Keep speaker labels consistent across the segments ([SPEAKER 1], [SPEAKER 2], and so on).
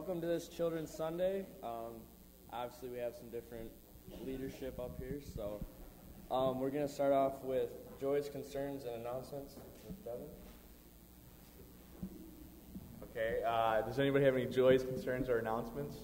[SPEAKER 1] welcome to this Children's Sunday. Obviously, we have some different leadership up here, so we're going to start off with joys, concerns, and announcements with Devin.
[SPEAKER 2] Okay, does anybody have any joys, concerns, or announcements?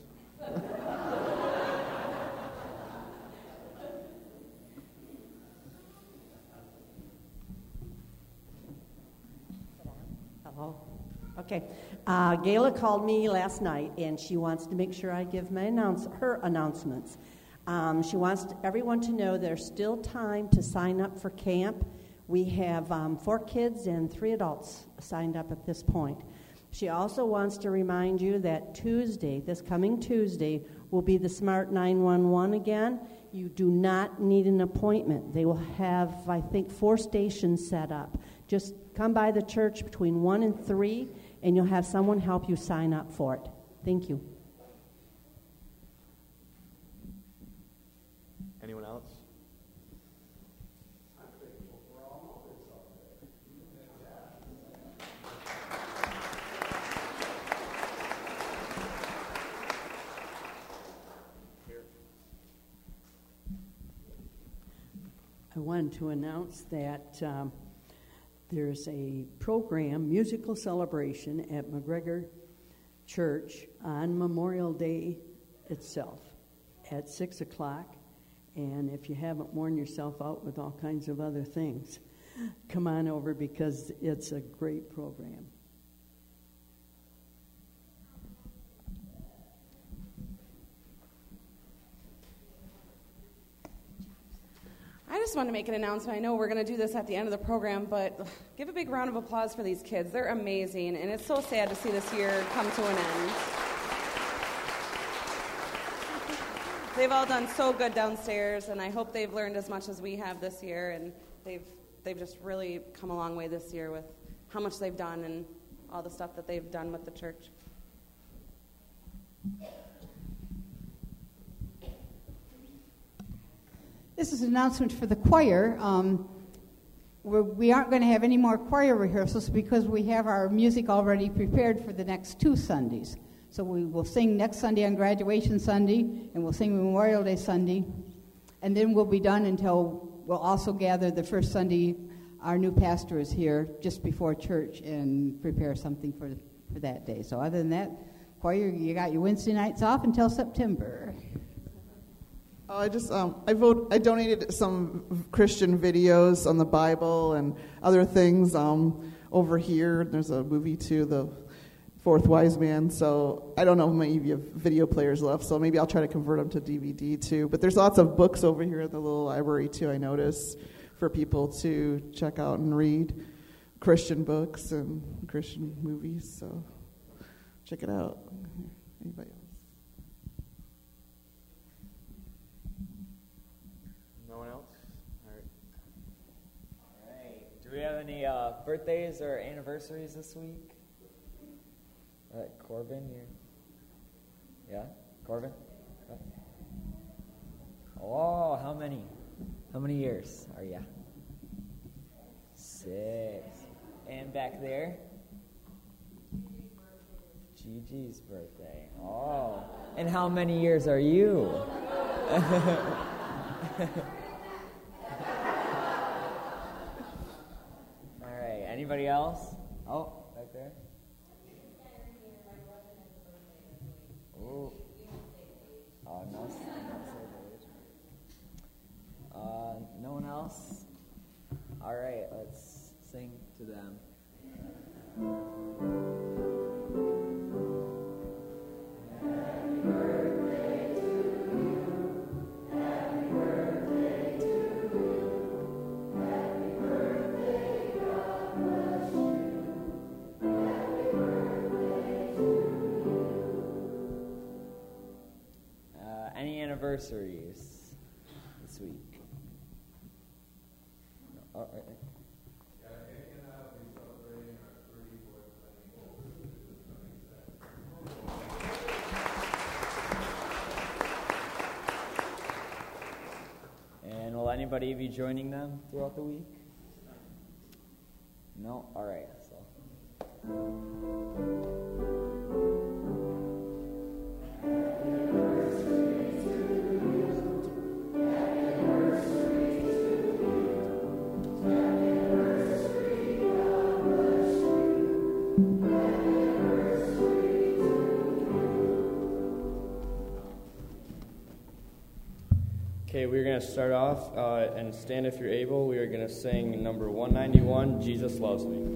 [SPEAKER 3] Hello. Okay. Gayla called me last night, and she wants to make sure I give her announcements. She wants everyone to know there's still time to sign up for camp. We have 4 kids and 3 adults signed up at this point. She also wants to remind you that Tuesday, this coming Tuesday, will be the Smart 911 again. You do not need an appointment. They will have, I think, 4 stations set up. Just come by the church between 1 and 3, and you'll have someone help you sign up for it. Thank you.
[SPEAKER 2] Anyone else?
[SPEAKER 3] I wanted to announce that there's a program, musical celebration at McGregor Church on Memorial Day itself at 6 o'clock. And if you haven't worn yourself out with all kinds of other things, come on over because it's a great program.
[SPEAKER 4] I just want to make an announcement. I know we're going to do this at the end of the program, but give a big round of applause for these kids. They're amazing, and it's so sad to see this year come to an end. They've all done so good downstairs, and I hope they've learned as much as we have this year, and they've just really come a long way this year with how much they've done and all the stuff that they've done with the church.
[SPEAKER 5] This is an announcement for the choir. We aren't going to have any more choir rehearsals because we have our music already prepared for the next 2 Sundays. So we will sing next Sunday on Graduation Sunday, and we'll sing Memorial Day Sunday. And then we'll be done until we'll also gather the first Sunday. Our new pastor is here just before church and prepare something for that day. So other than that, choir, you got your Wednesday nights off until September.
[SPEAKER 6] I donated some Christian videos on the Bible and other things over here. There's a movie too, The Fourth Wise Man. So I don't know if many of you have video players left, so maybe I'll try to convert them to DVD too. But there's lots of books over here at the little library too, I noticed, for people to check out and read Christian books and Christian movies. So check it out. Anybody else?
[SPEAKER 1] Do we have any birthdays or anniversaries this week? Corbin, yeah? Corbin? Oh, how many? How many years are ya? 6. And back there? Gigi's birthday. Oh. And how many years are you? Anybody else? Oh, right there. Oh. Oh, no. No one else? All right, let's sing to them. Happy birthday to you. Happy birthday to you. Happy birthday, God bless you. Happy birthday to you. Any anniversaries this week? No. Oh, right there. And will anybody be joining them throughout the week? No? All right. So. Okay, we're going to start off and stand if you're able. We are going to sing number 191, Jesus Loves Me.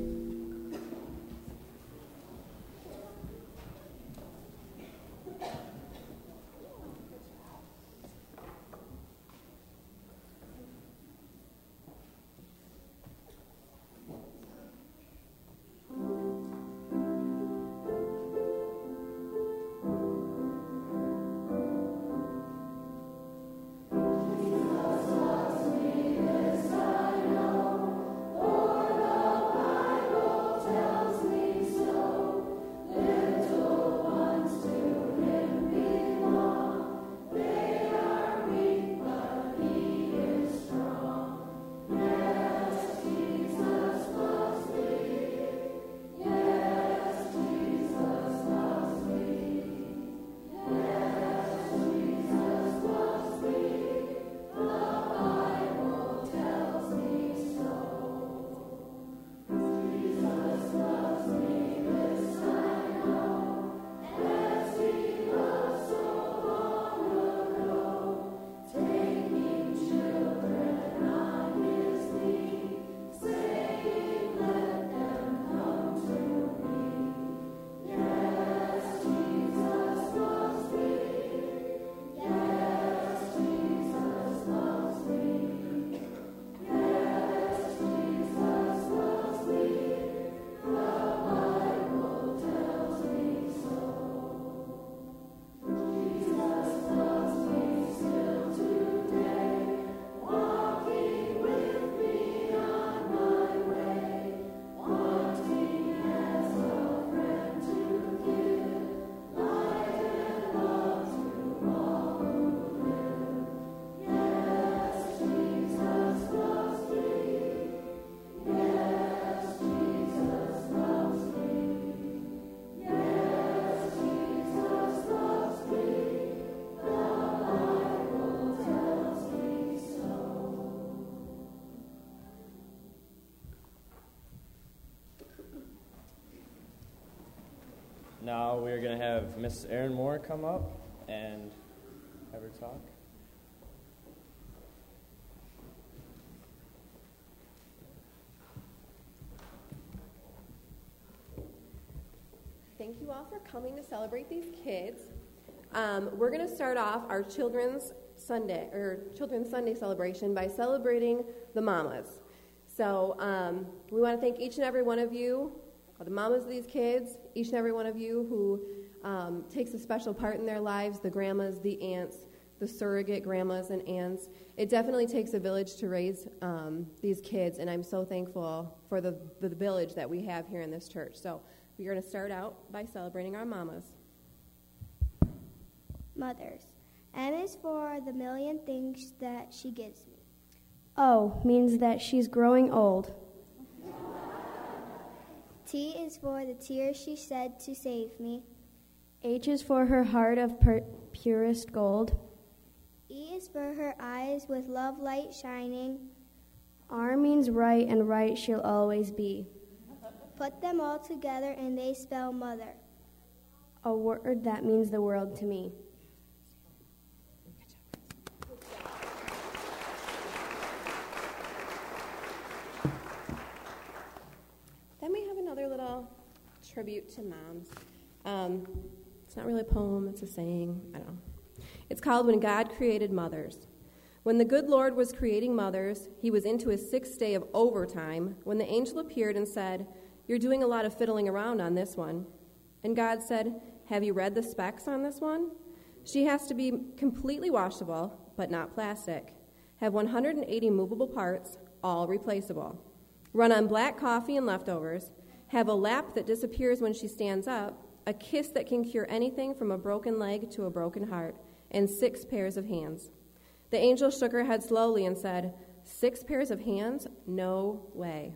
[SPEAKER 1] Now we're going to have Miss Erin Moore come up and have her talk.
[SPEAKER 7] Thank you all for coming to celebrate these kids. We're going to start off our Children's Sunday celebration by celebrating the mamas. So we want to thank each and every one of you, the mamas of these kids, each and every one of you who takes a special part in their lives, the grandmas, the aunts, the surrogate grandmas and aunts. It definitely takes a village to raise these kids, and I'm so thankful for the village that we have here in this church. So we're going to start out by celebrating our mamas.
[SPEAKER 8] Mothers. M is for the million things that she gives me.
[SPEAKER 9] O means that she's growing old.
[SPEAKER 8] T is for the tears she shed to save me.
[SPEAKER 9] H is for her heart of purest gold.
[SPEAKER 8] E is for her eyes with love light shining.
[SPEAKER 9] R means right, and right she'll always be.
[SPEAKER 8] Put them all together and they spell mother.
[SPEAKER 9] A word that means the world to me.
[SPEAKER 7] Then we have another little tribute to moms. It's not really a poem, it's a saying. I don't know. It's called When God Created Mothers. When the good Lord was creating mothers, he was into his 6th day of overtime when the angel appeared and said, "You're doing a lot of fiddling around on this one." And God said, "Have you read the specs on this one? She has to be completely washable, but not plastic. Have 180 movable parts, all replaceable. Run on black coffee and leftovers. Have a lap that disappears when she stands up. A kiss that can cure anything from a broken leg to a broken heart. And 6 pairs of hands." The angel shook her head slowly and said, 6 pairs of hands? No way.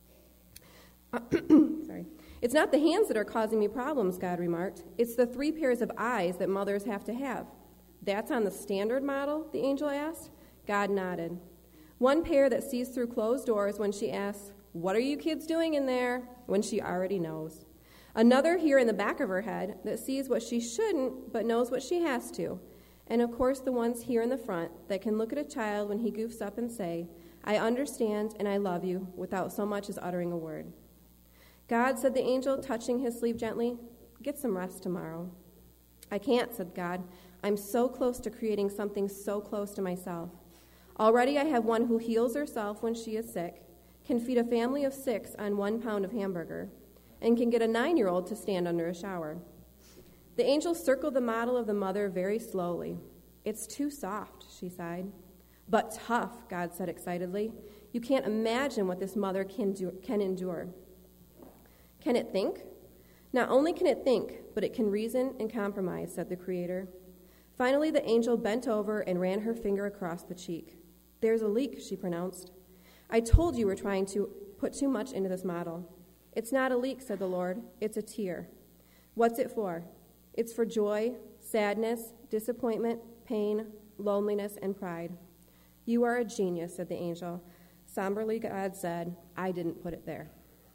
[SPEAKER 7] Sorry. "It's not the hands that are causing me problems," God remarked. "It's the 3 pairs of eyes that mothers have to have." "That's on the standard model?" the angel asked. God nodded. 1 pair that sees through closed doors when she asks, "What are you kids doing in there?" when she already knows. Another here in the back of her head that sees what she shouldn't but knows what she has to. And of course the ones here in the front that can look at a child when he goofs up and say, "I understand and I love you," without so much as uttering a word. "God," said the angel, touching his sleeve gently, "get some rest tomorrow." "I can't," said God. "I'm so close to creating something so close to myself. Already I have one who heals herself when she is sick, can feed a family of 6 on 1 pound of hamburger, and can get a 9-year-old to stand under a shower." The angel circled the model of the mother very slowly. "It's too soft," she sighed. "But tough," God said excitedly. "You can't imagine what this mother can endure." "Can it think?" "Not only can it think, but it can reason and compromise," said the Creator. Finally, the angel bent over and ran her finger across the cheek. "There's a leak," she pronounced. "I told you we're trying to put too much into this model." "It's not a leak," said the Lord. "It's a tear." "What's it for?" "It's for joy, sadness, disappointment, pain, loneliness, and pride." "You are a genius," said the angel. Somberly, God said, "I didn't put it there."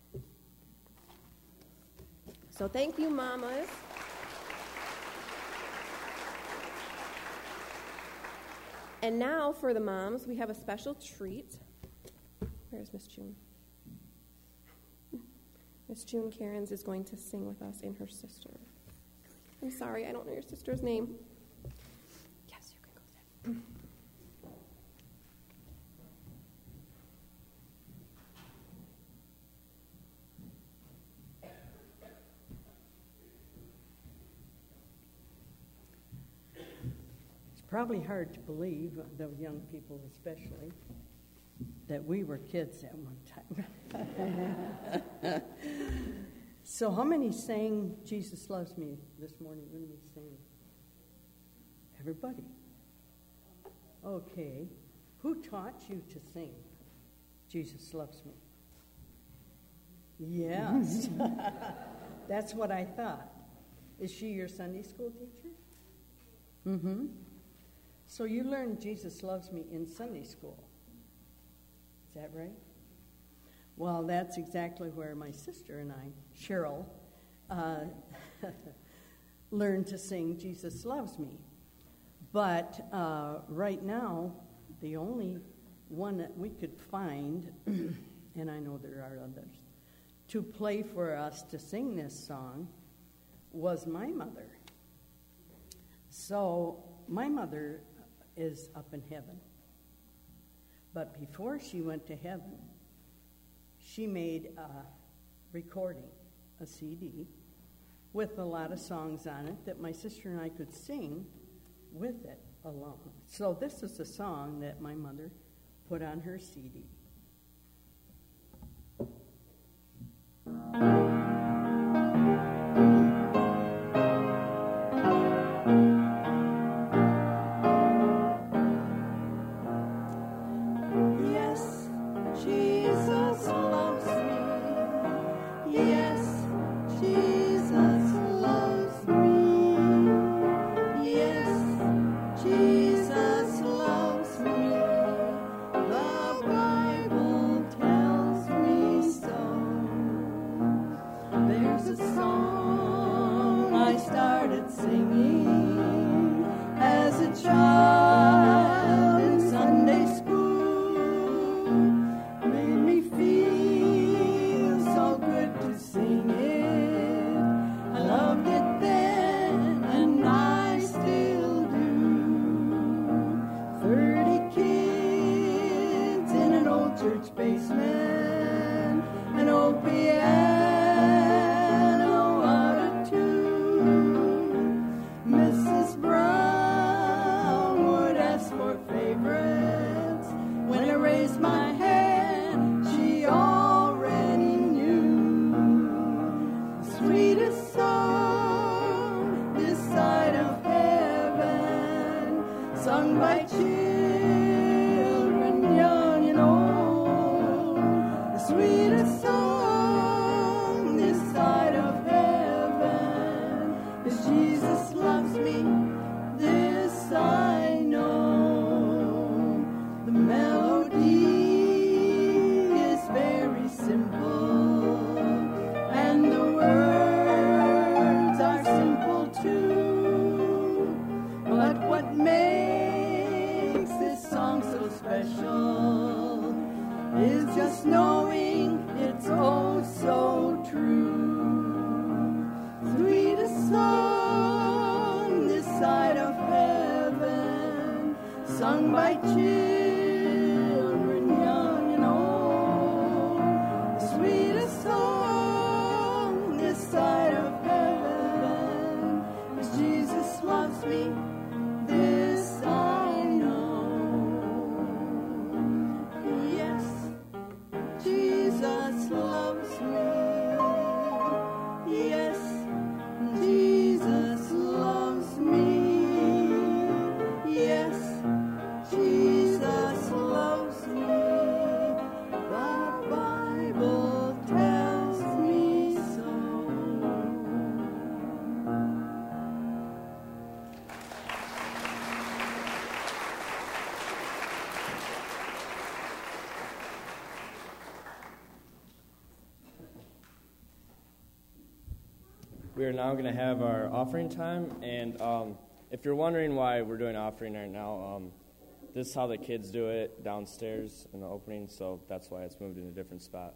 [SPEAKER 7] So thank you, mamas. And now for the moms, we have a special treat. Where's Miss June? Miss June Cairns is going to sing with us and her sister. I'm sorry, I don't know your sister's name. Yes, you can go there.
[SPEAKER 10] It's probably hard to believe, the young people especially, that we were kids at one time. So how many sang "Jesus Loves Me" this morning? When did we sing? Everybody. Okay. Who taught you to sing "Jesus Loves Me"? Yes. That's what I thought. Is she your Sunday school teacher? Mm-hmm. So you learned "Jesus Loves Me" in Sunday school. Is that right? Well, that's exactly where my sister and I, Cheryl, learned to sing "Jesus Loves Me." But right now, the only one that we could find, and I know there are others, to play for us to sing this song was my mother. So my mother is up in heaven. But before she went to heaven, she made a recording, a CD, with a lot of songs on it that my sister and I could sing with it along. So this is a song that my mother put on her CD. What
[SPEAKER 11] loves me, this I know. Yes, Jesus loves me. Yes, Jesus loves me. Yes, Jesus loves me. The Bible tells me so.
[SPEAKER 1] We are now going to have our offering time, and if you're wondering why we're doing offering right now, this is how the kids do it downstairs in the opening, so that's why it's moved in a different spot.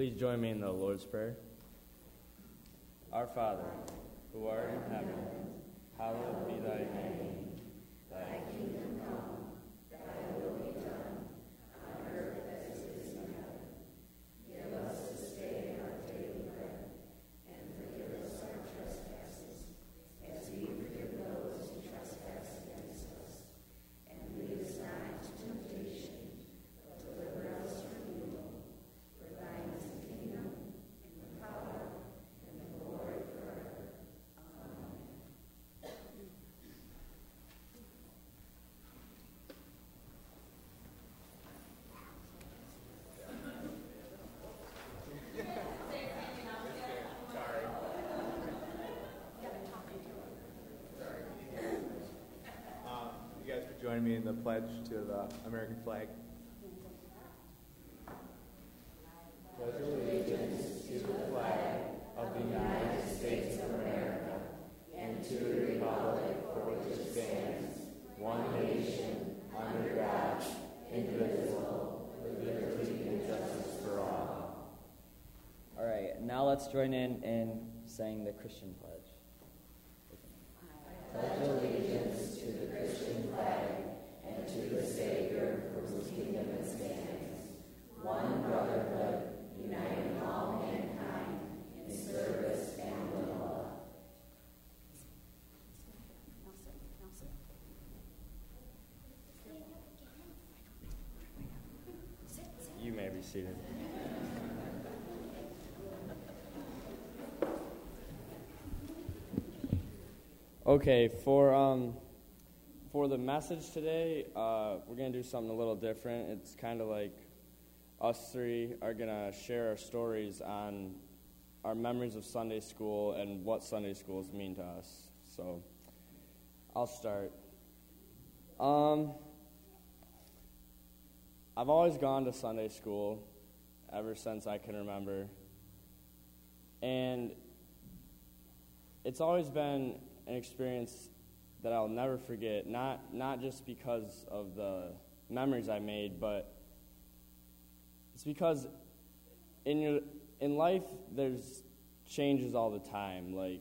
[SPEAKER 1] please join me in the Lord's Prayer. Our Father, who art in heaven, hallowed be thy name. Thy kingdom come, thy will be done, on earth as it is in heaven. Give us this day our daily bread, and forgive us our trespasses, as we forgive those who trespass against us. And lead us not into temptation, but deliver us from evil. For thine is the kingdom, and the power, and the glory forever. Amen.
[SPEAKER 2] You guys could join me in the pledge to the American flag. Pledge allegiance to the flag of the United States of America and to the republic for which it stands, one nation, under God, indivisible, with liberty and justice for all.
[SPEAKER 12] All right, now let's join in saying the Christian pledge.
[SPEAKER 11] Pledge allegiance to the Christian flag and to the Savior for whose kingdom it stands, one brotherhood, uniting all mankind in service and in love.
[SPEAKER 1] You may be seated. Okay, for the message today, we're going to do something a little different. It's kind of like us three are going to share our stories on our memories of Sunday school and what Sunday schools mean to us. So, I'll start. I've always gone to Sunday school ever since I can remember. And it's always been an experience that I'll never forget, not just because of the memories I made, but it's because in life there's changes all the time. Like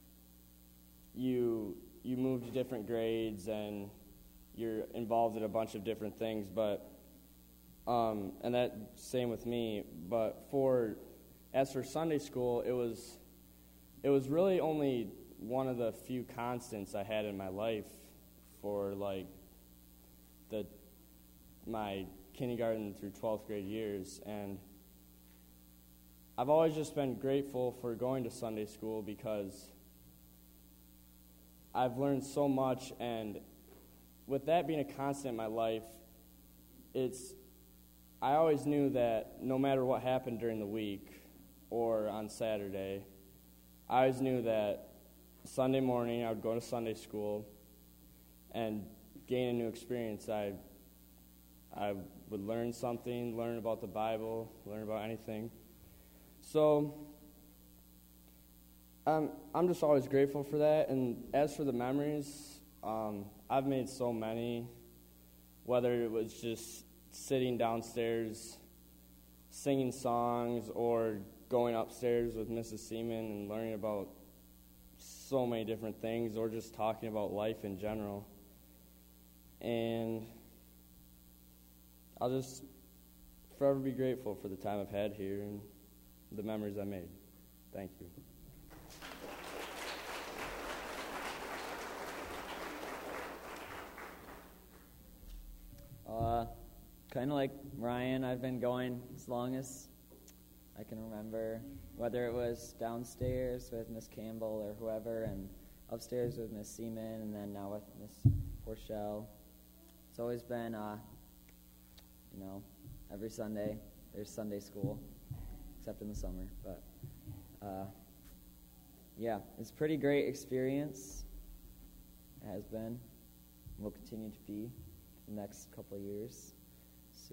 [SPEAKER 1] you move to different grades and you're involved in a bunch of different things, but and that same with me. But as for Sunday school, it was really only one of the few constants I had in my life for like my kindergarten through 12th grade years, and I've always just been grateful for going to Sunday school because I've learned so much, and with that being a constant in my life, I always knew that no matter what happened during the week or on Saturday, I always knew that Sunday morning I would go to Sunday school and gain a new experience. I would learn something, learn about the Bible, learn about anything. So I'm just always grateful for that. And as for the memories, I've made so many, whether it was just sitting downstairs singing songs or going upstairs with Mrs. Seaman and learning about so many different things, or just talking about life in general. And I'll just forever be grateful for the time I've had here and the memories I made. Thank you.
[SPEAKER 12] Kind of like Ryan, I've been going as long as I can remember, whether it was downstairs with Miss Campbell or whoever, and upstairs with Miss Seaman, and then now with Miss Porchelle. It's always been, every Sunday there's Sunday school, except in the summer. But, it's a pretty great experience. It has been, will continue to be the next couple of years. So,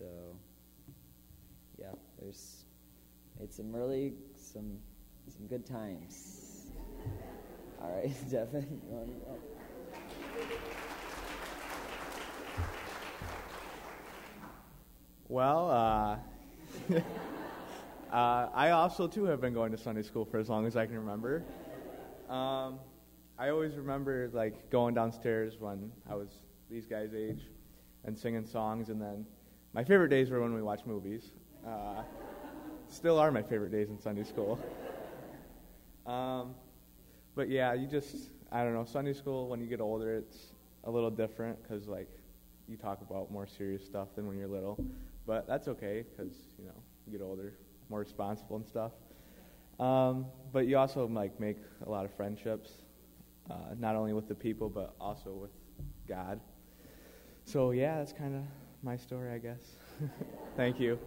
[SPEAKER 12] it's some good times. All right, Devin, you want to go?
[SPEAKER 2] Well, I also, too, have been going to Sunday school for as long as I can remember. I always remember, like, going downstairs when I was these guys' age and singing songs, and then my favorite days were when we watched movies. Still are my favorite days in Sunday school. But, yeah, I don't know, Sunday school, when you get older, it's a little different because, like, you talk about more serious stuff than when you're little. But that's okay because, you get older, more responsible and stuff. But you also, like, make a lot of friendships, not only with the people, but also with God. So, yeah, that's kind of my story, I guess. Thank you.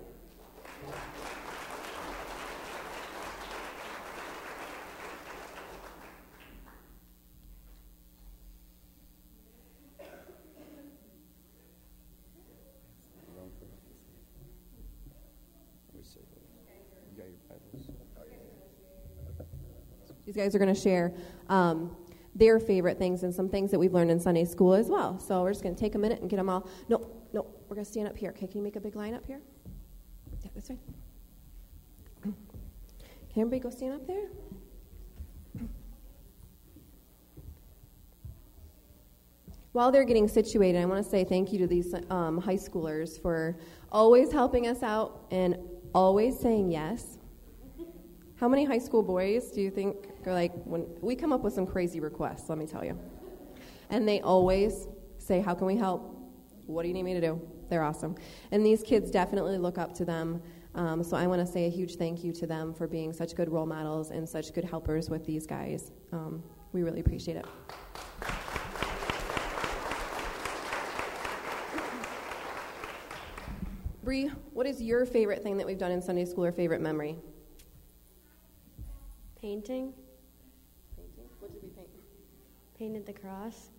[SPEAKER 7] These guys are going to share their favorite things and some things that we've learned in Sunday school as well. So we're just going to take a minute and get them all. No, we're going to stand up here. Okay, can you make a big line up here? Yeah, that's right. Can everybody go stand up there? While they're getting situated, I want to say thank you to these high schoolers for always helping us out and always saying yes. How many high school boys do you think are like, when we come up with some crazy requests, let me tell you. And they always say, how can we help? What do you need me to do? They're awesome. And these kids definitely look up to them. So I want to say a huge thank you to them for being such good role models and such good helpers with these guys. We really appreciate it. Bree, what is your favorite thing that we've done in Sunday school or favorite memory?
[SPEAKER 9] Painting.
[SPEAKER 7] What did we paint?
[SPEAKER 9] Painted the cross.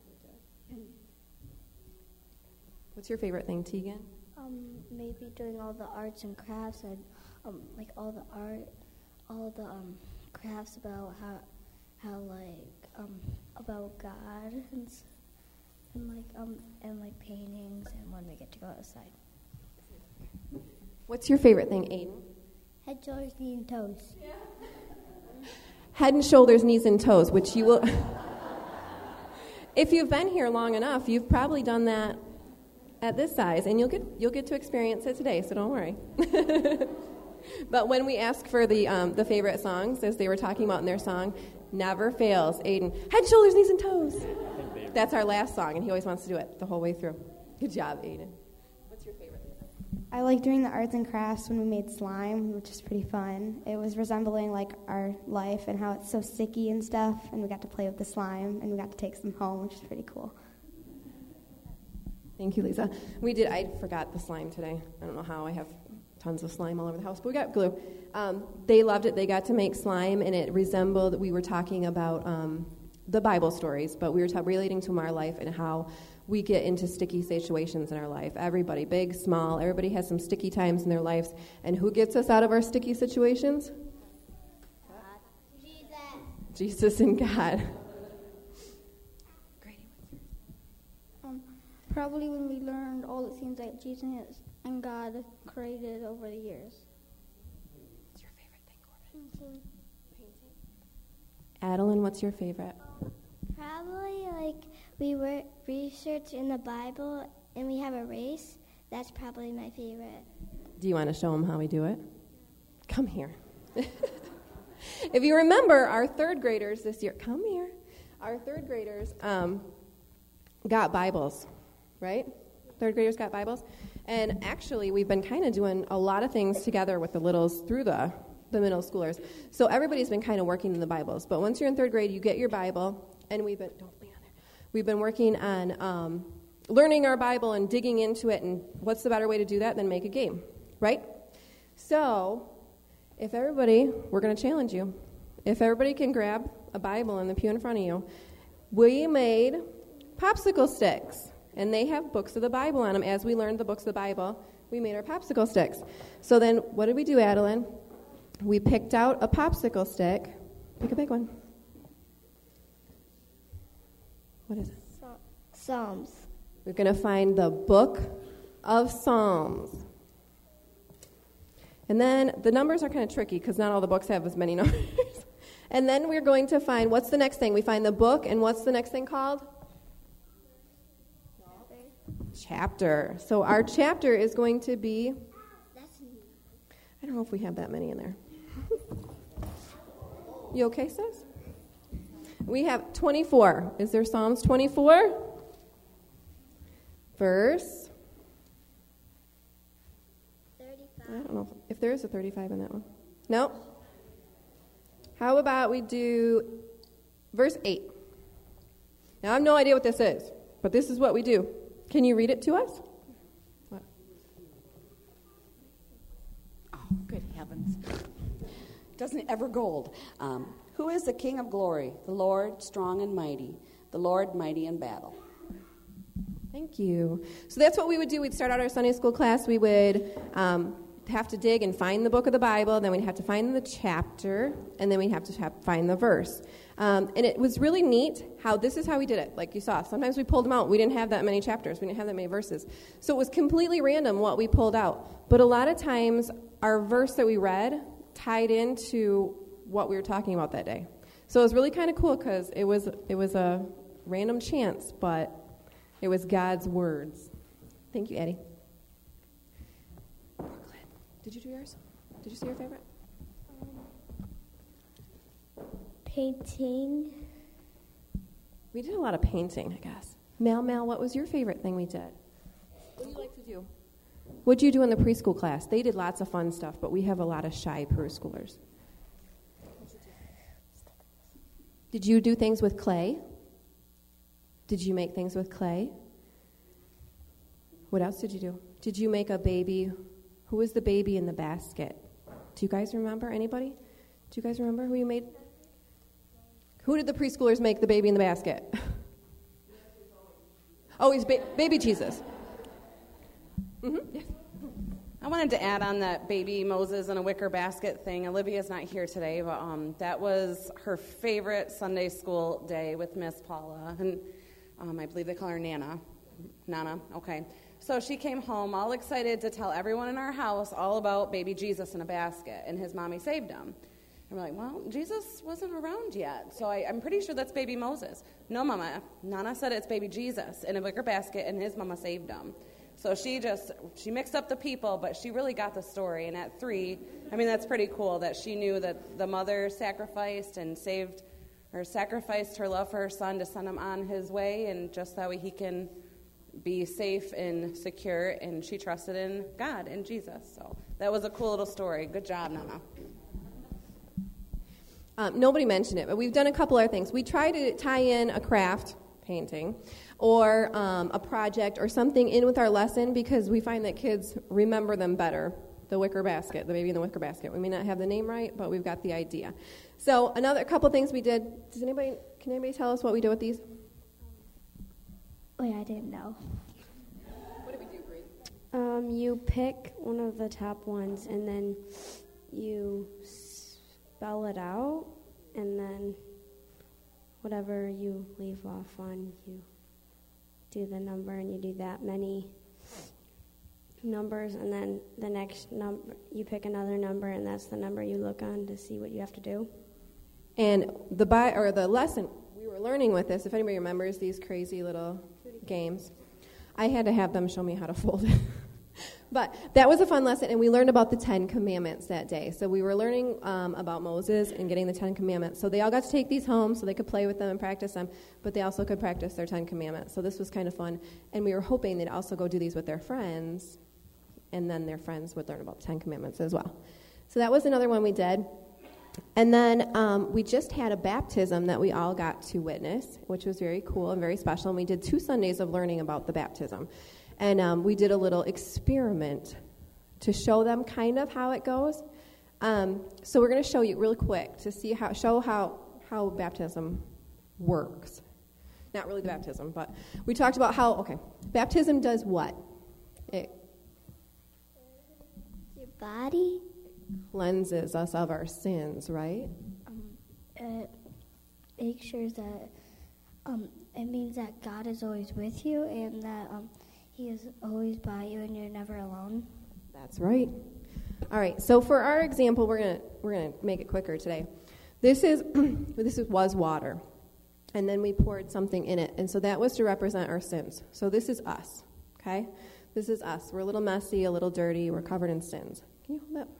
[SPEAKER 7] What's your favorite thing, Tegan?
[SPEAKER 8] Maybe doing all the arts and crafts and like all the art, all the crafts about how like about God and like paintings and when we get to go outside.
[SPEAKER 7] What's your favorite thing, Aiden?
[SPEAKER 8] Head, shoulders, knees, and toes. Yeah.
[SPEAKER 7] Head and shoulders, knees and toes, which you will. If you've been here long enough, you've probably done that at this size, and you'll get to experience it today. So don't worry. But when we ask for the favorite songs, as they were talking about in their song, never fails. Aiden, head, shoulders, knees, and toes. That's our last song, and he always wants to do it the whole way through. Good job, Aiden. What's your favorite?
[SPEAKER 8] I like doing the arts and crafts when we made slime, which is pretty fun. It was resembling like our life and how it's so sticky and stuff, and we got to play with the slime, and we got to take some home, which is pretty cool.
[SPEAKER 7] Thank you, Lisa. I forgot the slime today. I don't know how. I have tons of slime all over the house, but we got glue. They loved it. They got to make slime, and it resembled, we were talking about the Bible stories, but we were relating to them our life and how we get into sticky situations in our life. Everybody, big, small, everybody has some sticky times in their lives. And who gets us out of our sticky situations?
[SPEAKER 8] God.
[SPEAKER 7] Jesus and God.
[SPEAKER 8] Probably when we learned all the things that Jesus and God created over the years.
[SPEAKER 7] What's your favorite thing, Corbin? Painting. Adeline, what's your favorite?
[SPEAKER 8] Probably like we were research in the Bible and we have a race. That's probably my favorite.
[SPEAKER 7] Do you want to show them how we do it? Come here. If you remember, our third graders this year, come here. Our third graders got Bibles, right? Third graders got Bibles. And actually, we've been kind of doing a lot of things together with the littles through the middle schoolers. So everybody's been kind of working in the Bibles. But once you're in third grade, you get your Bible, and we've been, don't lean on there. We've been working on learning our Bible and digging into it, and what's the better way to do that than make a game, right? So if everybody, we're going to challenge you. If everybody can grab a Bible in the pew in front of you, we made popsicle sticks, and they have books of the Bible on them. As we learned the books of the Bible, we made our popsicle sticks. So then what did we do, Adeline? We picked out a popsicle stick. Pick a big one. What is it?
[SPEAKER 8] Psalms.
[SPEAKER 7] We're going to find the book of Psalms. And then the numbers are kind of tricky because not all the books have as many numbers. And then we're going to find, what's the next thing? We find the book, and what's the next thing called? Chapter. So our chapter is going to be, I don't know if we have that many in there. You okay, sis? We have 24. Is there Psalms 24? Verse?
[SPEAKER 9] 35.
[SPEAKER 7] I don't know if there is a 35 in that one. No? How about we do verse 8? Now, I have no idea what this is, but this is what we do. Can you read it to us? What?
[SPEAKER 13] Oh, good heavens. Doesn't it ever gold? Who is the King of glory? The Lord strong and mighty, the Lord mighty in battle.
[SPEAKER 7] Thank you. So that's what we would do. We'd start out our Sunday school class. We would have to dig and find the book of the Bible. Then we'd have to find the chapter. And then we'd have to find the verse. And it was really neat how this is how we did it. Like you saw, sometimes we pulled them out. We didn't have that many chapters. We didn't have that many verses. So it was completely random what we pulled out. But a lot of times our verse that we read tied into what we were talking about that day. So it was really kind of cool because it was a random chance, but it was God's words. Thank you, Eddie. Brooklyn, did you do yours? Did you see your favorite?
[SPEAKER 9] Painting.
[SPEAKER 7] We did a lot of painting, I guess. Mel, what was your favorite thing we did? What do you like to do? What did you do in the preschool class? They did lots of fun stuff, but we have a lot of shy preschoolers. Did you do things with clay? Did you make things with clay? What else did you do? Did you make a baby? Who was the baby in the basket? Do you guys remember? Anybody? Do you guys remember who you made? Who did the preschoolers make the baby in the basket? Oh, he's baby Jesus. Mm-hmm. Yes.
[SPEAKER 4] I wanted to add on that baby Moses in a wicker basket thing. Olivia's not here today, but that was her favorite Sunday school day with Miss Paula. And I believe they call her Nana. Nana, okay. So she came home all excited to tell everyone in our house all about baby Jesus in a basket, and his mommy saved him. And we're like, well, Jesus wasn't around yet, so I'm pretty sure that's baby Moses. No, Mama. Nana said it's baby Jesus in a wicker basket, and his mama saved him. So she mixed up the people, but she really got the story. And at 3, that's pretty cool that she knew that the mother sacrificed her love for her son to send him on his way, and just that way he can be safe and secure. And she trusted in God and Jesus. So that was a cool little story. Good job, Nana.
[SPEAKER 7] Nobody mentioned it, but we've done a couple other things. We try to tie in a craft, painting, or a project or something in with our lesson because we find that kids remember them better. The wicker basket, the baby in the wicker basket. We may not have the name right, but we've got the idea. So a couple things we did. Can anybody tell us what we did with these?
[SPEAKER 9] Oh, yeah, I didn't know.
[SPEAKER 7] What did we do, Bree?
[SPEAKER 9] You pick one of the top ones, and then you spell it out, and then whatever you leave off on, you do the number, and you do that many numbers, and then the next number, you pick another number, and that's the number you look on to see what you have to do.
[SPEAKER 7] And the lesson we were learning with this, if anybody remembers these crazy little games, I had to have them show me how to fold it. But that was a fun lesson, and we learned about the 10 Commandments that day. So we were learning about Moses and getting the 10 Commandments. So they all got to take these home so they could play with them and practice them, but they also could practice their 10 Commandments. So this was kind of fun, and we were hoping they'd also go do these with their friends, and then their friends would learn about the 10 Commandments as well. So that was another one we did. And then we just had a baptism that we all got to witness, which was very cool and very special, and we did 2 Sundays of learning about the baptism. And we did a little experiment to show them kind of how it goes. So we're going to show you real quick to see how baptism works. Not really the baptism, but we talked about baptism does what? It
[SPEAKER 9] Your body
[SPEAKER 7] cleanses us of our sins, right?
[SPEAKER 9] It makes sure that it means that God is always with you and that He is always by you and you're never alone.
[SPEAKER 7] That's right. All right, so for our example, we're gonna make it quicker today. This was water, and then we poured something in it, and so that was to represent our sins. So this is us, okay? This is us. We're a little messy, a little dirty. We're covered in sins. Can you hold that?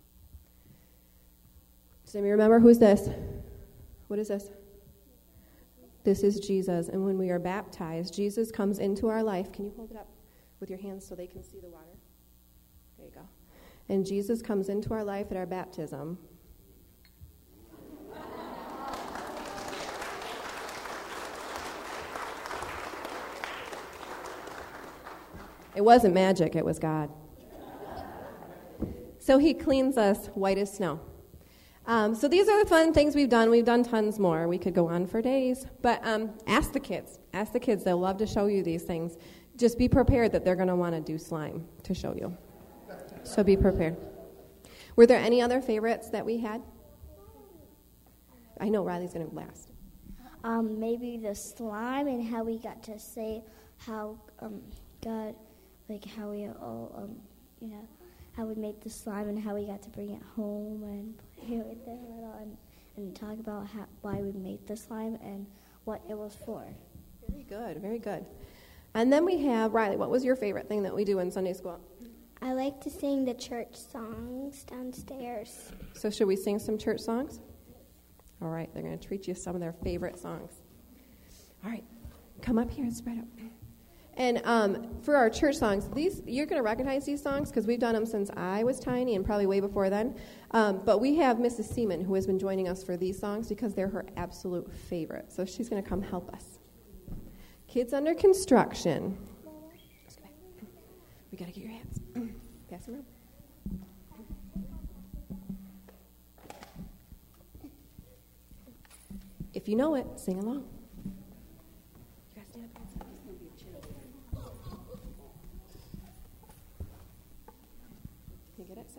[SPEAKER 7] Does anybody remember who's this? What is this? This is Jesus, and when we are baptized, Jesus comes into our life. Can you hold it up with your hands so they can see the water? There you go. And Jesus comes into our life at our baptism. It wasn't magic, it was God. So he cleans us white as snow. So these are the fun things we've done. We've done tons more. We could go on for days. But ask the kids. Ask the kids. They'll love to show you these things. Just be prepared that they're going to want to do slime to show you. So be prepared. Were there any other favorites that we had? I know Riley's going to last.
[SPEAKER 14] Maybe the slime and how we got to say how God, like how we all, how we made the slime and how we got to bring it home and play with it a little and talk about why we made the slime and what it was for.
[SPEAKER 7] Very good, very good. And then we have, Riley, what was your favorite thing that we do in Sunday school?
[SPEAKER 14] I like to sing the church songs downstairs.
[SPEAKER 7] So should we sing some church songs? All right, they're going to treat you to some of their favorite songs. All right, come up here and spread out. And for our church songs, you're going to recognize these songs because we've done them since I was tiny and probably way before then. But we have Mrs. Seaman, who has been joining us for these songs because they're her absolute favorite. So she's going to come help us. Kids Under Construction. We got to get your hands. Pass them around. If you know it, sing along. You guys stand up. You get it, sis?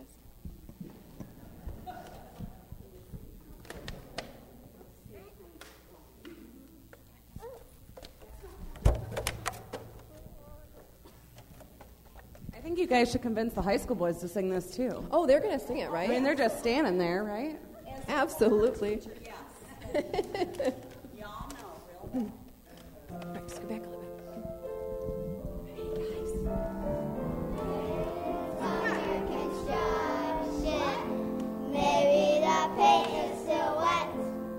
[SPEAKER 4] I think you guys should convince the high school boys to sing this too.
[SPEAKER 7] Oh, they're going to sing it, right?
[SPEAKER 4] I mean, they're just standing there, right?
[SPEAKER 7] Absolutely.
[SPEAKER 11] Y'all know, really.
[SPEAKER 7] All right, just go back a little bit.
[SPEAKER 14] Maybe the paint is still wet.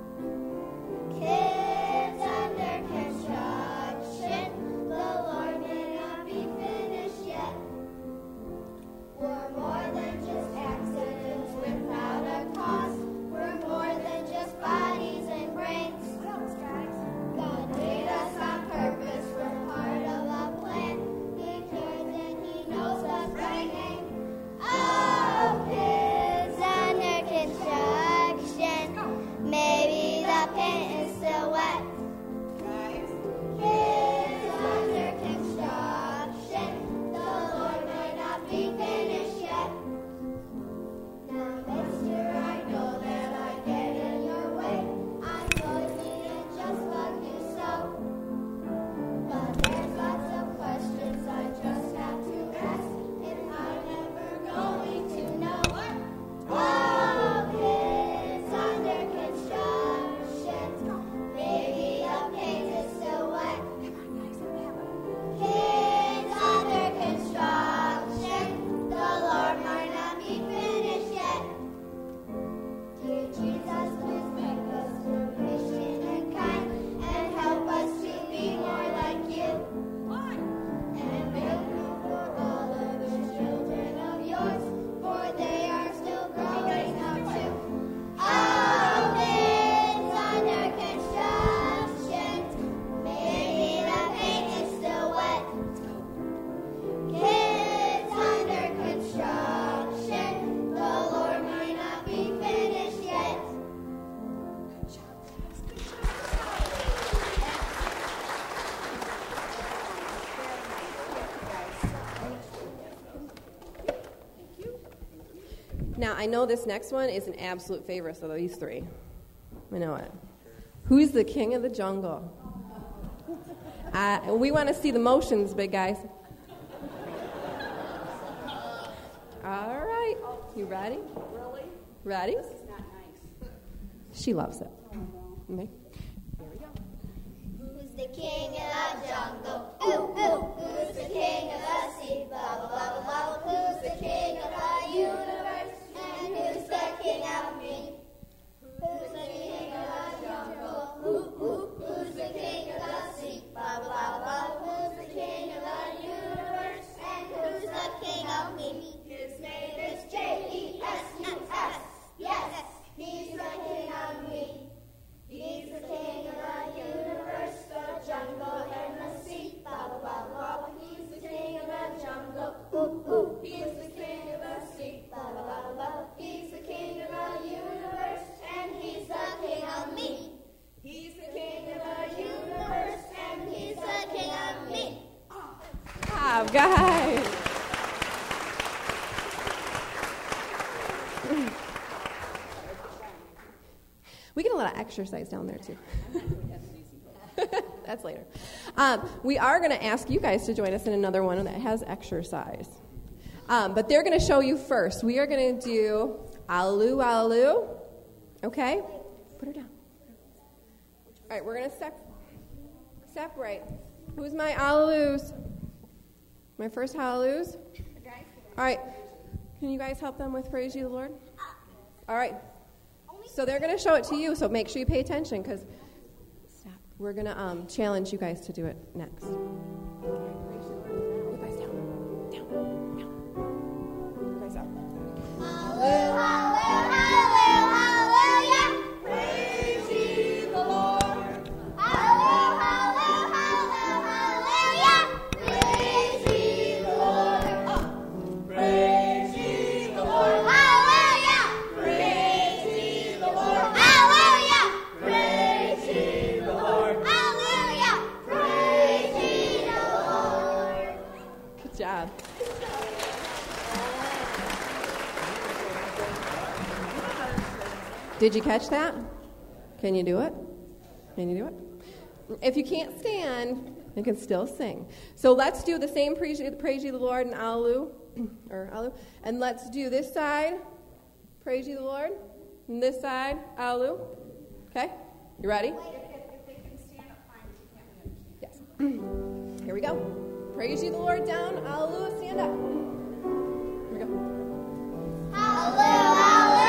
[SPEAKER 14] Kids under construction, the Lord may not be finished yet. We're more than just accidents without a cause. We're more than just bodies and brains. God made us on purpose. We're part of a plan. He cares and He knows us by name. Oh, kids under construction. Maybe the paint is still wet. Kids under construction. The Lord might not be finished yet. Now, mister, I know that I get in your way. I'm noisy and just love you so. But there's lots of questions I just have to ask, and I'm never going to know. Oh, kids under construction, maybe the paint is still wet. Kids under construction, the Lord might not be finished yet. Dear Jesus, please make us more patient and kind, and help us to be more like you. And make room for all of the children of yours, for they are still growing up too. Oh, kids under construction, maybe the paint is still wet. Kids under construction, the Lord might not be finished yet.
[SPEAKER 7] Now, I know this next one is an absolute favorite of these three. I know it. Who's the king of the jungle? We want to see the motions, big guys. All right. You ready?
[SPEAKER 13] Really?
[SPEAKER 7] Ready?
[SPEAKER 13] This is not nice.
[SPEAKER 7] She loves it. Okay.
[SPEAKER 14] Who's the king of the jungle? Ooh, ooh. Who's the king of the sea? Blah, blah, blah, blah, blah. Who's the king of the universe? And who's the king of me? Who's the king of the jungle? Ooh, ooh. Who's the king of the sea? Blah, blah, blah. Who's the king of the universe? And who's the king of me? His name is J-E-S-U-S. Yes, he's the king of me. He's the king of the universe, the jungle and the sea. Blah, blah, blah, blah. He's the king of the jungle. Ooh, ooh. He's the king of the sea. Blah, blah, blah, blah. He's the king of the universe, and he's the king of me. He's the king of the universe, and he's the king of me.
[SPEAKER 7] Wow, guys. We get a lot of exercise down there, too. That's later. We are going to ask you guys to join us in another one that has exercise. But they're going to show you first. We are going to do Alu Alu. Okay? Put her down. All right, we're going to separate. Who's my Alus? My first Alus? All right. Can you guys help them with Praise You, the Lord? All right. So they're going to show it to you, so make sure you pay attention, because we're going to challenge you guys to do it next. You guys down. You guys up.
[SPEAKER 14] Hallelujah. Praise ye the Lord. Hallelujah. Praise ye the Lord. Praise ye the Lord. Hallelujah. Praise ye the Lord. Hallelujah. Praise ye the Lord. Hallelujah. Praise ye the Lord.
[SPEAKER 7] Good job. Did you catch that? Can you do it? Can you do it? If you can't stand, you can still sing. So let's do the same praise you the Lord and Alu, and let's do this side, praise you the Lord, and this side, Alu. Okay? You ready?
[SPEAKER 13] If they can stand up, fine.
[SPEAKER 7] Yes. Here we go. Praise you the Lord down, Alu, stand up. Here we go.
[SPEAKER 14] Hallelujah.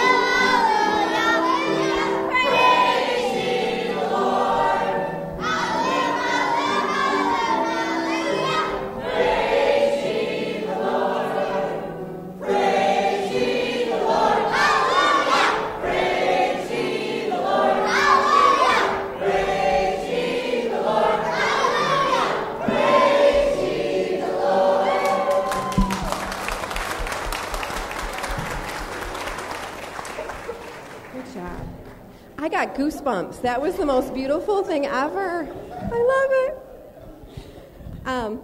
[SPEAKER 7] I got goosebumps. That was the most beautiful thing ever. I love it.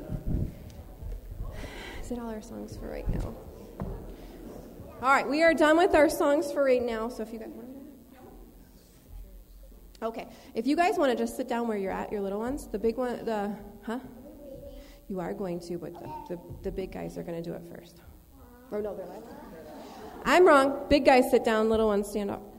[SPEAKER 7] Is it all our songs for right now? All right, we are done with our songs for right now. So if you guys want to, okay, if you guys want to just sit down where you're at, your little ones, the big one, you are going to, but the big guys are going to do it first. Oh no, they're left. I'm wrong. Big guys sit down, little ones stand up.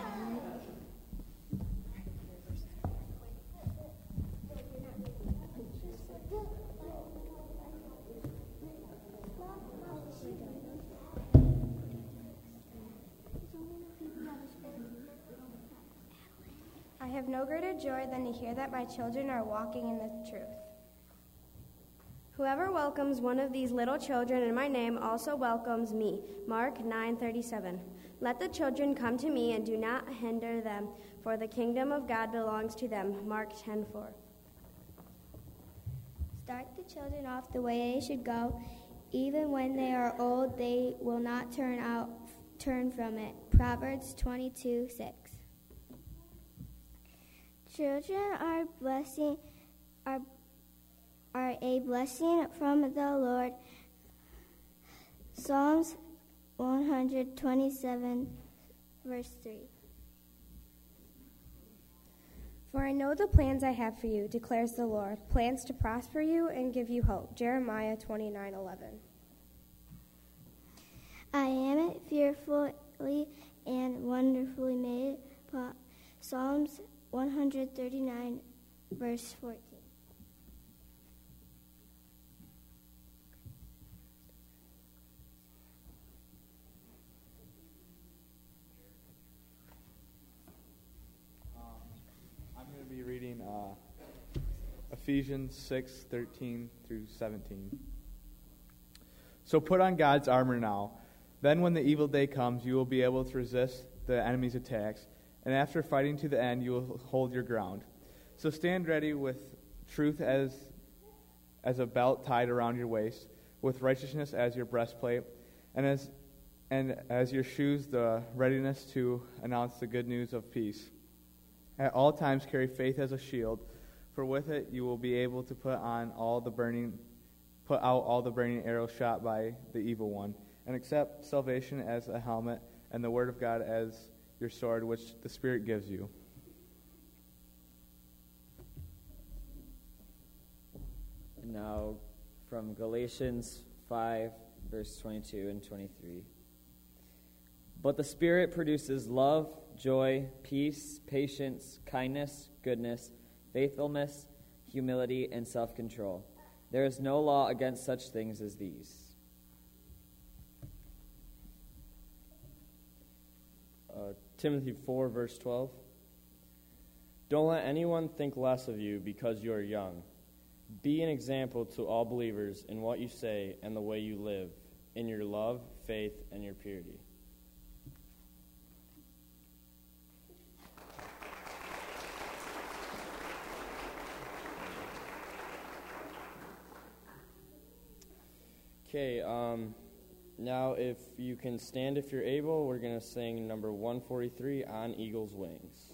[SPEAKER 15] I have no greater joy than to hear that my children are walking in the truth. Whoever welcomes one of these little children in my name also welcomes me. Mark 9:37. Let the children come to me and do not hinder them, for the kingdom of God belongs to them. Mark 10:4.
[SPEAKER 8] Start the children off the way they should go. Even when they are old, they will not turn from it. Proverbs 22:6. Children are a blessing from the Lord. Psalms 127, verse 3.
[SPEAKER 15] For I know the plans I have for you, declares the Lord, plans to prosper you and give you hope. Jeremiah 29:11.
[SPEAKER 14] I am fearfully and wonderfully made. Psalms 139, verse 14.
[SPEAKER 2] I'm going to be reading Ephesians 6:13 through 17. So put on God's armor now. Then when the evil day comes, you will be able to resist the enemy's attacks, and after fighting to the end, you will hold your ground. So stand ready with truth as a belt tied around your waist, with righteousness as your breastplate, and as your shoes the readiness to announce the good news of peace. At all times carry faith as a shield, for with it you will be able to put out all the burning arrows shot by the evil one, and accept salvation as a helmet and the word of God as your sword, which the Spirit gives you.
[SPEAKER 12] And now from Galatians 5, verse 22 and 23. But the Spirit produces love, joy, peace, patience, kindness, goodness, faithfulness, humility, and self-control. There is no law against such things as these.
[SPEAKER 1] Timothy 4, verse 12. Don't let anyone think less of you because you are young. Be an example to all believers in what you say and the way you live, in your love, faith, and your purity. Okay, now if you can stand if you're able, we're going to sing number 143, On Eagle's Wings.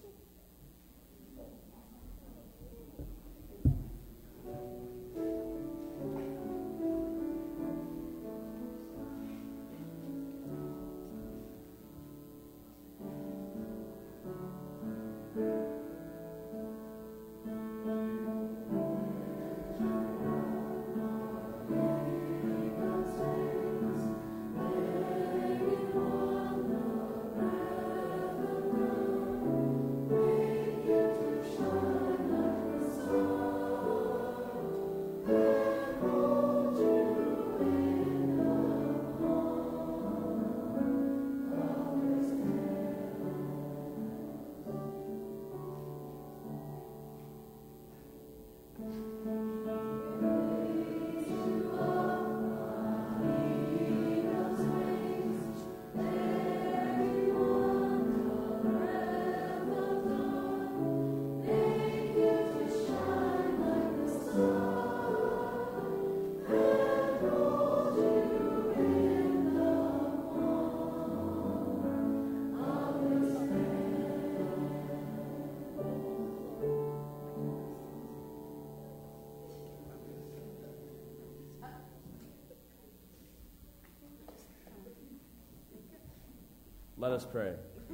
[SPEAKER 1] Let us pray.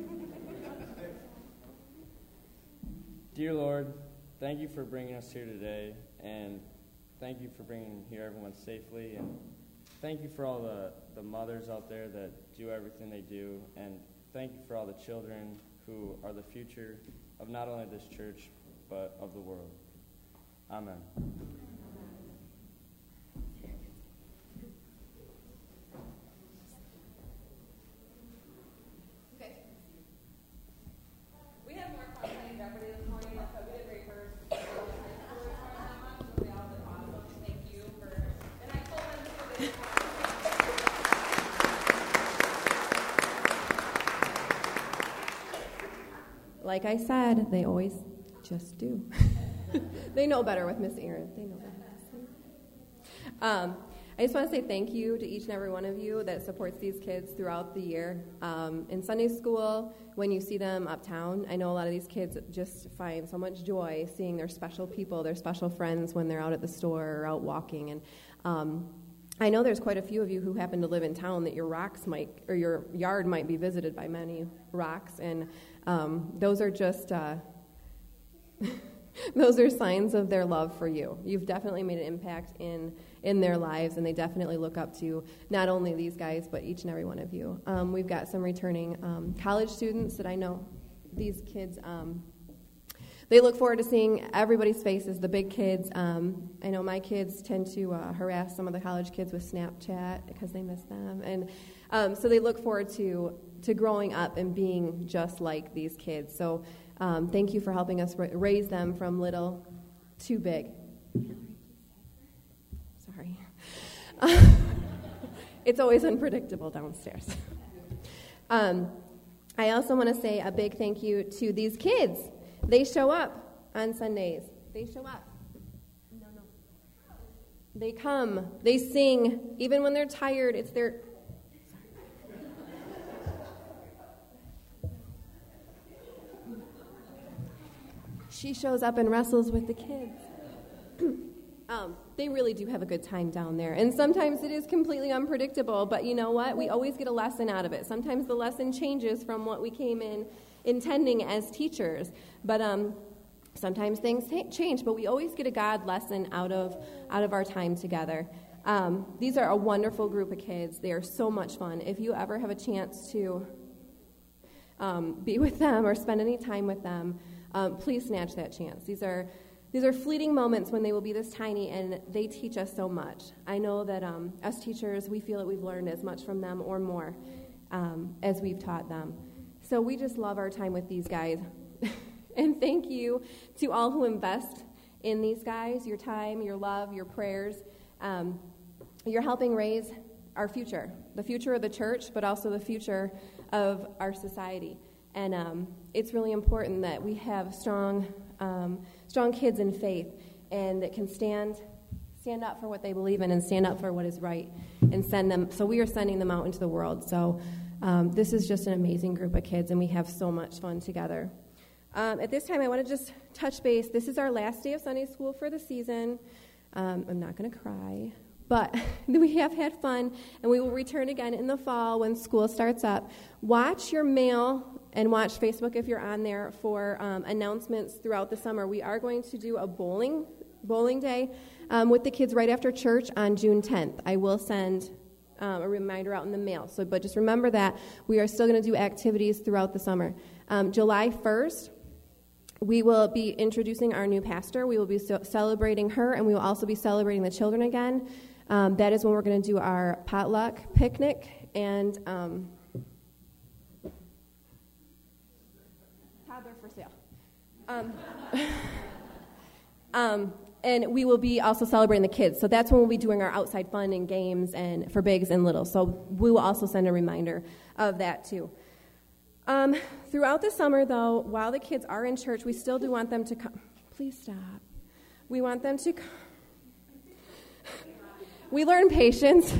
[SPEAKER 1] Dear Lord, thank you for bringing us here today, and thank you for bringing here everyone safely, and thank you for all the mothers out there that do everything they do, and thank you for all the children who are the future of not only this church, but of the world. Amen.
[SPEAKER 7] Like I said, they always just do. They know better with Miss Erin. They know better. I just want to say thank you to each and every one of you that supports these kids throughout the year. In Sunday school, when you see them uptown, I know a lot of these kids just find so much joy seeing their special people, their special friends when they're out at the store or out walking. And I know there's quite a few of you who happen to live in town that your yard might be visited by many rocks, and those are just
[SPEAKER 16] those are signs of their love for you. You've definitely made an impact in their lives, and they definitely look up to not only these guys, but each and every one of you. We've got some returning college students that I know these kids, they look forward to seeing everybody's faces, the big kids. I know my kids tend to harass some of the college kids with Snapchat because they miss them. And so they look forward to growing up and being just like these kids. So thank you for helping us raise them from little to big. Sorry. It's always unpredictable downstairs. I also want to say a big thank you to these kids. They show up on Sundays. They show up. No. They come. They sing. Even when they're tired, it's their... She shows up and wrestles with the kids. They really do have a good time down there. And sometimes it is completely unpredictable, but you know what? We always get a lesson out of it. Sometimes the lesson changes from what we came in intending as teachers. But sometimes things change, but we always get a God lesson out of our time together. These are a wonderful group of kids. They are so much fun. If you ever have a chance to be with them or spend any time with them, please snatch that chance. These are fleeting moments when they will be this tiny, and they teach us so much. I know that us teachers, we feel that we've learned as much from them or more as we've taught them. So we just love our time with these guys. And thank you to all who invest in these guys, your time, your love, your prayers. You're helping raise our future, the future of the church, but also the future of our society. And it's really important that we have strong kids in faith and that can stand up for what they believe in and stand up for what is right and send them. So we are sending them out into the world. So this is just an amazing group of kids, and we have so much fun together. At this time, I want to just touch base. This is our last day of Sunday school for the season. I'm not going to cry, but we have had fun, and we will return again in the fall when school starts up. Watch your mail and watch Facebook if you're on there for announcements throughout the summer. We are going to do a bowling day with the kids right after church on June 10th. I will send a reminder out in the mail. But just remember that we are still going to do activities throughout the summer. July 1st, we will be introducing our new pastor. We will be celebrating her, and we will also be celebrating the children again. That is when we're going to do our potluck picnic and toddler for sale. And we will be also celebrating the kids. So that's when we'll be doing our outside fun and games and for bigs and littles. So we will also send a reminder of that too. Throughout the summer, though, while the kids are in church, we still do want them to come. Please stop. We want them to come. We learn patience.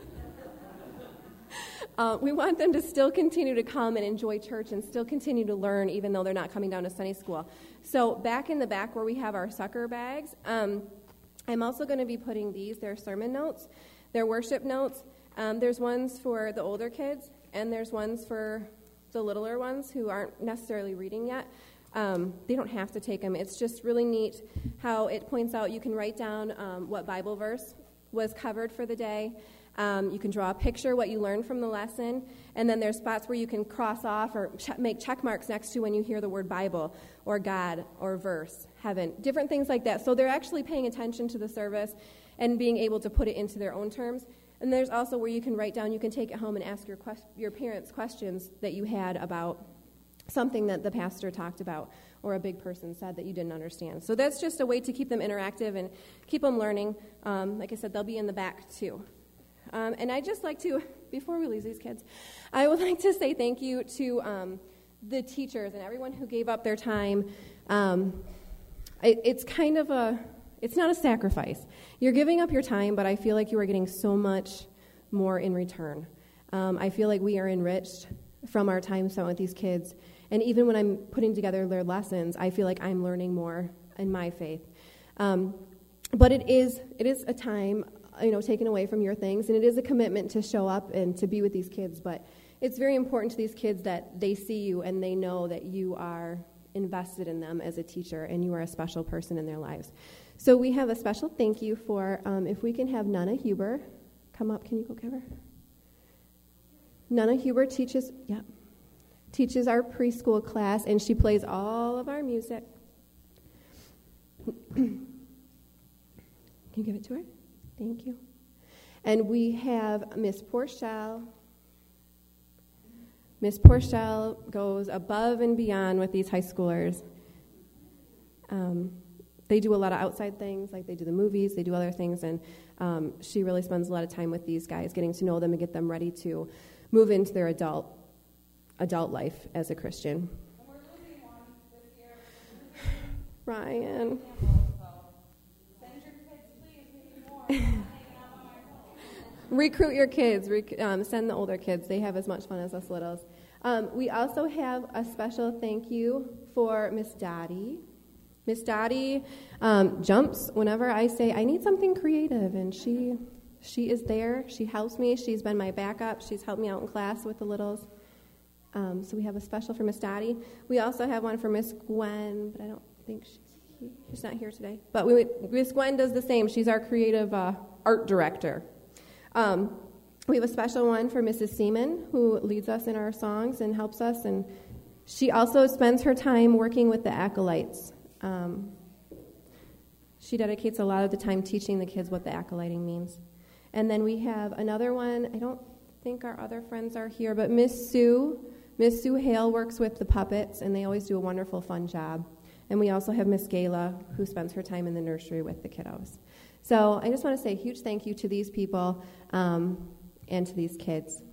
[SPEAKER 16] We want them to still continue to come and enjoy church and still continue to learn even though they're not coming down to Sunday school. So back in the back where we have our sucker bags, I'm also going to be putting these. They're sermon notes. They're worship notes. There's ones for the older kids, and there's ones for the littler ones who aren't necessarily reading yet. They don't have to take them. It's just really neat how it points out you can write down what Bible verse was covered for the day. You can draw a picture, what you learned from the lesson, and then there's spots where you can cross off or make check marks next to when you hear the word Bible or God or verse, heaven, different things like that. So they're actually paying attention to the service and being able to put it into their own terms. And there's also where you can write down, you can take it home and ask your parents questions that you had about something that the pastor talked about or a big person said that you didn't understand. So that's just a way to keep them interactive and keep them learning. Like I said, they'll be in the back too. And I'd just like to, before we lose these kids, I would like to say thank you to the teachers and everyone who gave up their time. It's kind of it's not a sacrifice. You're giving up your time, but I feel like you are getting so much more in return. I feel like we are enriched from our time spent with these kids. And even when I'm putting together their lessons, I feel like I'm learning more in my faith. But it is a time, taken away from your things, and it is a commitment to show up and to be with these kids. But it's very important to these kids that they see you and they know that you are invested in them as a teacher, and you are a special person in their lives. So we have a special thank you for, if we can have Nana Huber come up. Can you go give her? Nana Huber teaches our preschool class, and she plays all of our music. Can you give it to her? Thank you. And we have Miss Porchel. Miss Porchel goes above and beyond with these high schoolers. They do a lot of outside things, like they do the movies, they do other things, and she really spends a lot of time with these guys, getting to know them and get them ready to move into their adult life as a Christian. Ryan. Recruit your kids. Send the older kids. They have as much fun as us littles. We also have a special thank you for Miss Dottie. Miss Dottie jumps whenever I say, I need something creative, and she is there. She helps me. She's been my backup. She's helped me out in class with the littles. So we have a special for Miss Dottie. We also have one for Miss Gwen, but I don't think she's not here today. But Miss Gwen does the same. She's our creative art director. We have a special one for Mrs. Seaman, who leads us in our songs and helps us. And she also spends her time working with the acolytes. She dedicates a lot of the time teaching the kids what the acolyting means. And then we have another one. I don't think our other friends are here, but Miss Sue Hale works with the puppets, and they always do a wonderful, fun job. And we also have Miss Gayla, who spends her time in the nursery with the kiddos. So I just want to say a huge thank you to these people and to these kids.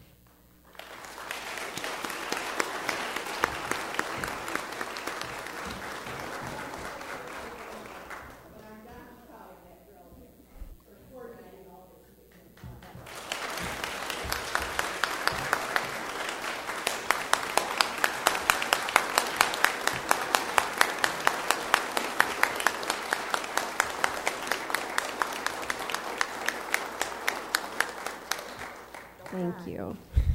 [SPEAKER 16] Thank you.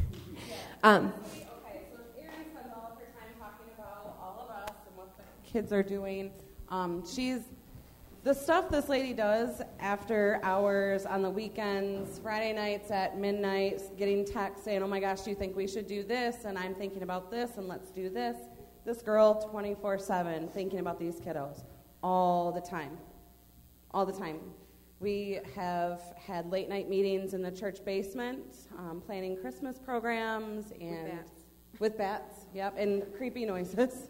[SPEAKER 4] Kids are doing. The stuff this lady does after hours, on the weekends, Friday nights at midnight, getting texts saying, oh my gosh, do you think we should do this? And I'm thinking about this, and let's do this. This girl, 24/7, thinking about these kiddos all the time. All the time. We have had late night meetings in the church basement, planning Christmas programs and with bats, and creepy noises.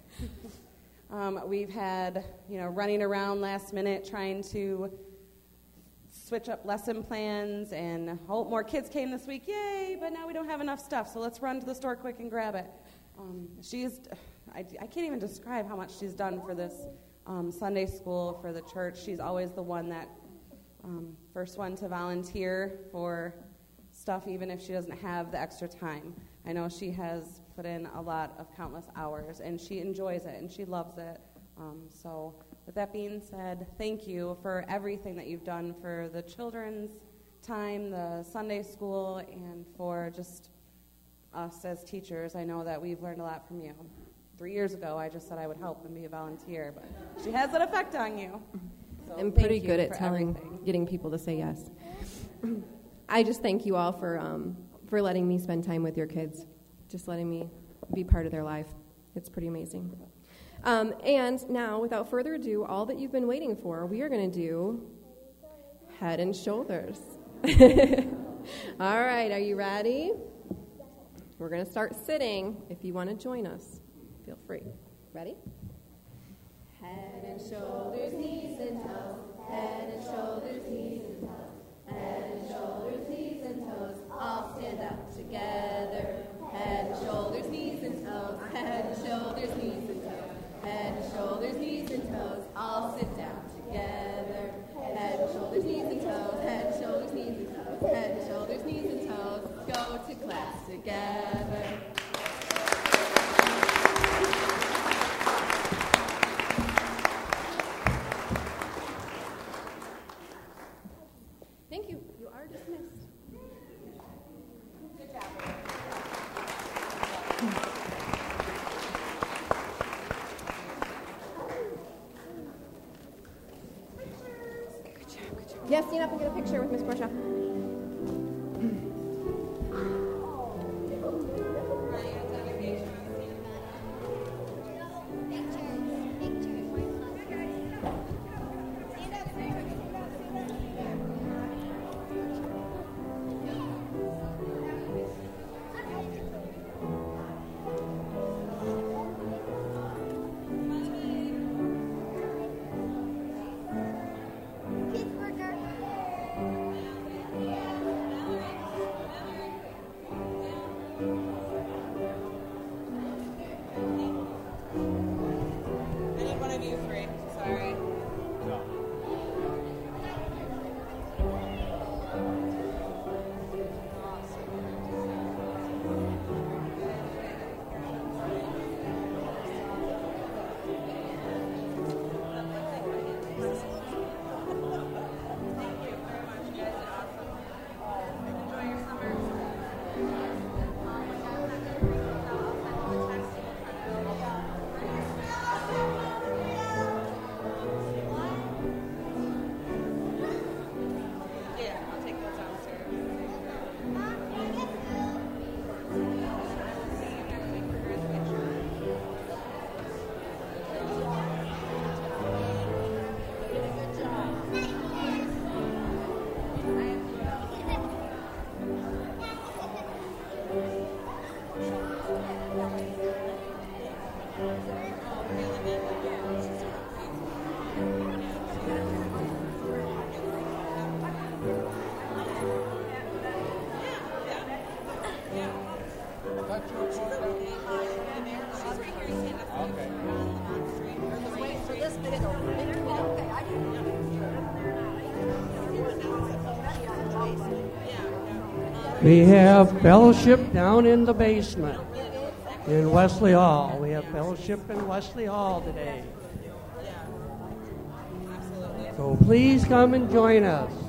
[SPEAKER 4] We've had, running around last minute trying to switch up lesson plans, and more kids came this week, yay, but now we don't have enough stuff, so let's run to the store quick and grab it. I can't even describe how much she's done for this Sunday school, for the church. She's always the one that, first one to volunteer for stuff, even if she doesn't have the extra time. I know she has put in a lot of countless hours, and she enjoys it, and she loves it. So with that being said, thank you for everything that you've done for the children's time, the Sunday school, and for just us as teachers. I know that we've learned a lot from you. 3 years ago, I just said I would help and be a volunteer, but she has an effect on you. So
[SPEAKER 16] I'm pretty good at getting people to say yes. I just thank you all for letting me spend time with your kids, just letting me be part of their life. It's pretty amazing. And now, without further ado, all that you've been waiting for, we are going to do Head and Shoulders. All right, are you ready? We're going to start sitting. If you want to join us, feel free. Ready? Head and shoulders, knees and toes. Head and shoulders, knees and toes. Head and shoulders, knees and toes. All stand up together. Head and shoulders, knees and toes. Head and shoulders, knees and toes. Head and shoulders, knees and toes. All sit down together. Head and shoulders, knees and toes. Head and shoulders, knees and toes. Head and shoulders, knees and toes. Go to class together. Thank you. You are dismissed. Good job. Yes, stand up and get a picture with Miss Portia.
[SPEAKER 4] Any one of you three. Sorry. Yeah, I'll take those downstairs.
[SPEAKER 17] We have fellowship down in the basement in Wesley Hall. We have fellowship in Wesley Hall today. So please come and join us.